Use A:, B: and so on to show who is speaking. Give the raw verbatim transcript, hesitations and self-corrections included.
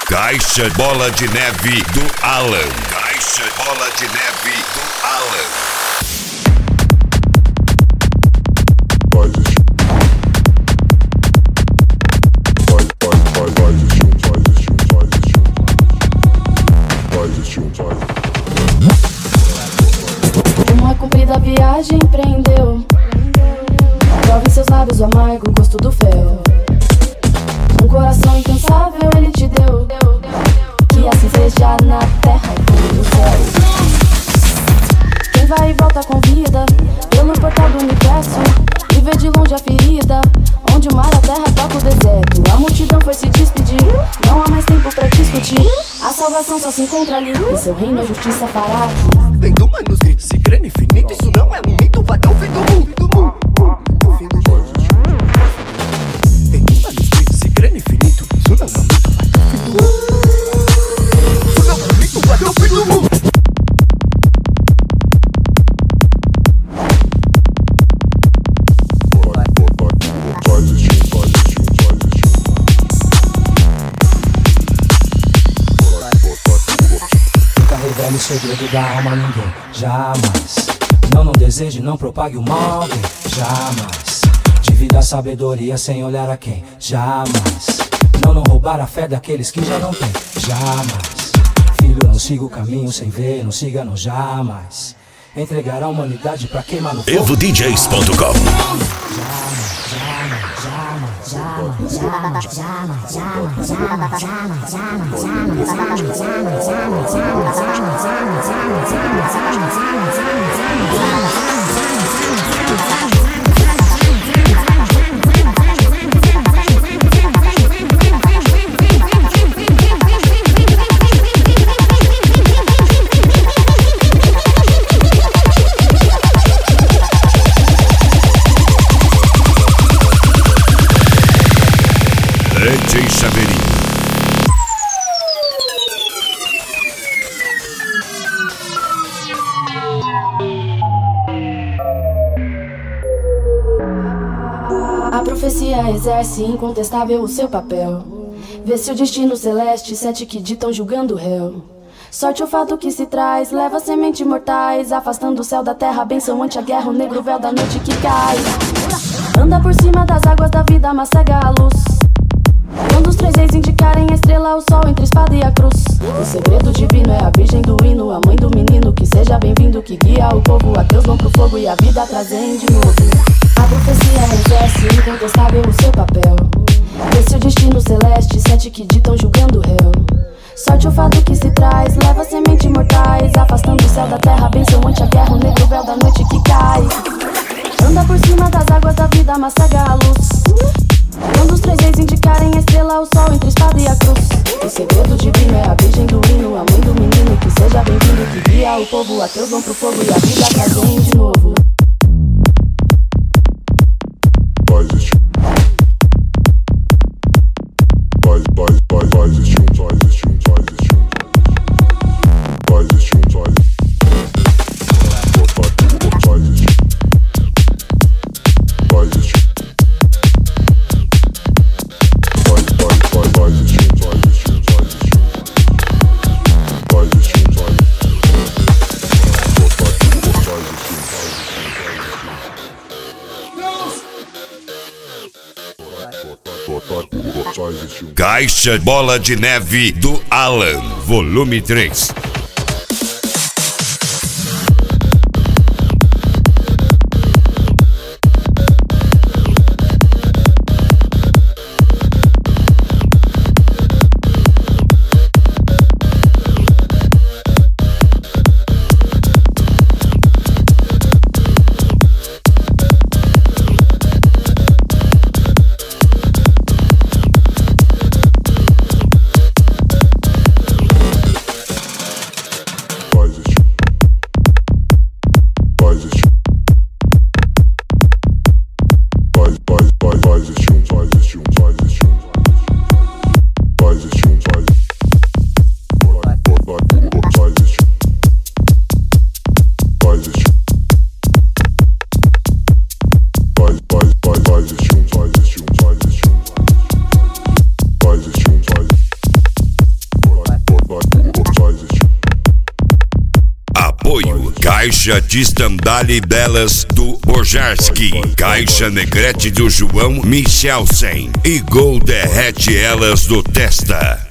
A: Caixa Bola de Neve do Alan. Caixa Bola de Neve do Alan.
B: Uma comprida viagem prendeu. Prove em seus lábios o amargo gosto do fel. Um coração incansável ele te deu, que assim seja na terra como no céu. Quem vai e volta com vida pelo portal do universo e vê de longe a ferida, onde o mar a terra toca o deserto. A multidão foi se despedir, não há mais tempo pra discutir. A salvação só se encontra ali, em seu reino a justiça fará.
C: Vem do manuscrito, se crê no infinito, isso não é um mito, vai até o fim do mundo, do mundo. O fim do mundo. Vem do manuscrito, se crê no infinito, isso não é um mito, vai até o fim do mundo. Isso não é um mito, vai até o fim do mundo.
D: Revele o segredo da alma a ninguém, jamais. Não, não deseje, não propague o mal, alguém, jamais. Divida a sabedoria sem olhar a quem, jamais. Não, não roubar a fé daqueles que já não têm, jamais. Filho, não siga o caminho sem ver, não siga, não, jamais. Entregar a humanidade pra queimar no fogo.
A: evo d js ponto com. D J Chaveirinho.
B: A profecia exerce incontestável o seu papel. Vê se o destino celeste, sete que ditam julgando o réu. Sorte o fato que se traz, leva semente mortais, afastando o céu da terra, benção ante a guerra, o negro véu da noite que cai. Anda por cima das águas da vida, mas cega a luz. Quando os três reis indicarem a estrela, o sol entre a espada e a cruz. O segredo divino é a virgem do hino, a mãe do menino, que seja bem-vindo, que guia o povo. Ateus vão pro fogo e a vida trazem de novo. A profecia exerce incontestável o seu papel. Vê se o destino celeste, sete que ditam julgando o réu. Sorte o fato que se traz, leva semente mortais, afastando o céu da terra, benção ante a guerra, o negro véu da noite que cai. Anda por cima das águas da vida, mas cega a luz. Quando os três reis indicarem a estrela, o sol entre a espada e a cruz. O segredo divino é a virgem do hino, a mãe do menino, que seja bem-vindo, que guia o povo. Ateus vão pro fogo e a vida trazem de novo.
E: Vai existir. Vai, vai, vai, vai existir um, vai existir um, vai existir um. Vai existir um, vai existir um. Vai existir. Vai existir. Vai, vai, vai, vai existir um, vai existir um, vai existir um. Vai existir um, vai existir um.
A: Caixa Bola de Neve do Alan, volume três. Apoio: Caixa de Estandale Delas do Bojarski, Caixa Negrete do João Michelsen e Gol Derrete Elas do Testa.